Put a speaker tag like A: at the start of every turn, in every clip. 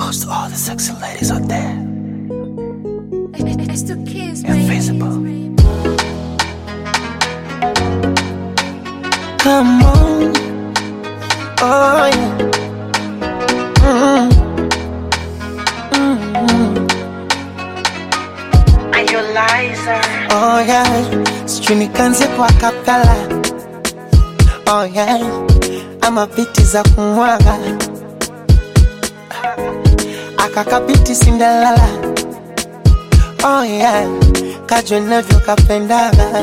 A: goes to all the sexy ladies out there.
B: It's the kids,
A: Invisible.
C: Come on, oh yeah.
B: Are you liar?
C: Oh yeah, sijui nikanze kwa kapela. Oh yeah, ama biti za kumwaga akakabiti Cinderella. Oh yeah, kajwe navyo kapendaga.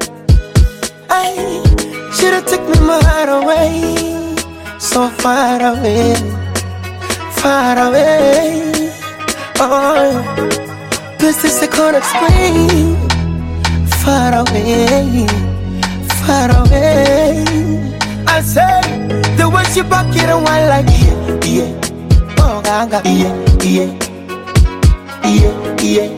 C: Ay, should've took me my heart away, so far away, far away. Oh, best is I can't explain. Far away, far away. I say the way she back it and wine like yeah, yeah. Oh gaga, yeah, yeah, yeah, yeah.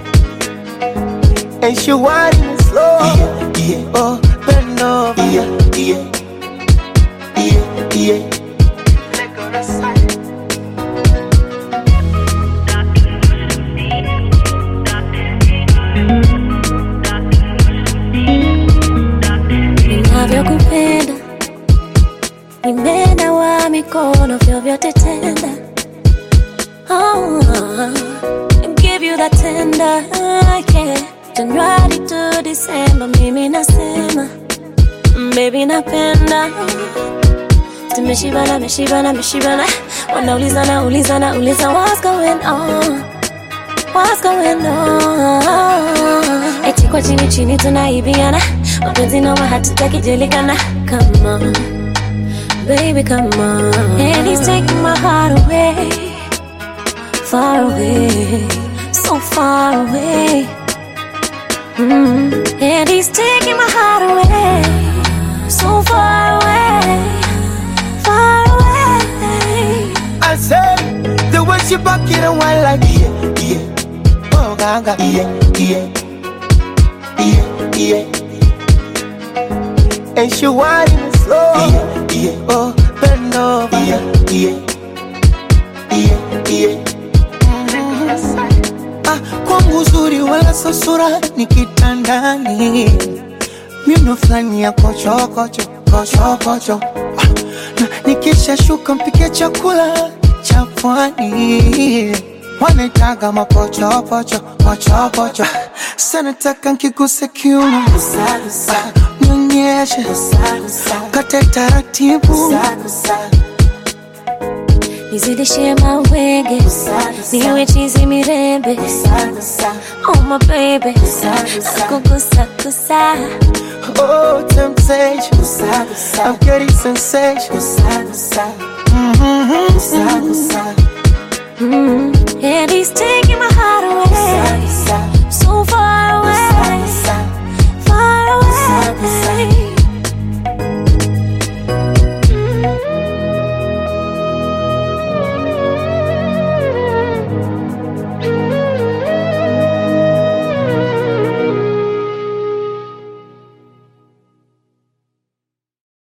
C: And she whining slow, yeah, yeah. Oh bend over, yeah, yeah, yeah, yeah. Let go the side.
D: Ninavyokupenda nimena wa mikono vyovyote tenda. Oh, give you that tender, yeah. January to December, mimi nasema baby napenda. Tumeshibana, meshibana, meshibana. Wanaulizana, ulizana, uliza what's going on, what's going on. Eti kwa chini chini tunaibiana, mapenzi noma hatutaki julikana. Come on, baby come on. And he's taking my heart away, far away, so far away. And he's taking my heart away, so far away, far away.
C: I say the way she back it and wine like yeah, yeah. Oh gaga, yeah, yeah, yeah, yeah. And she whining slow, yeah, yeah. Oh bend over, yeah, yeah, yeah, yeah. Ah, kwangu uzuri wala so sura ni kitandani. Mimi flani ya kocho kocho, kocho kocho. Na nikisha shuka mpike chakula cha pwani. Wanaitaga mapocho pocho, pocho pocho. Sana taka nkiguse kiuno, nyonyeshe kate taratibu,
D: nizidishie mawenge, niwe chizi mirembe. Oh my baby, nakugusa gusa.
C: oh temptation, I'm getting sensation.
D: And he's taking my heart away,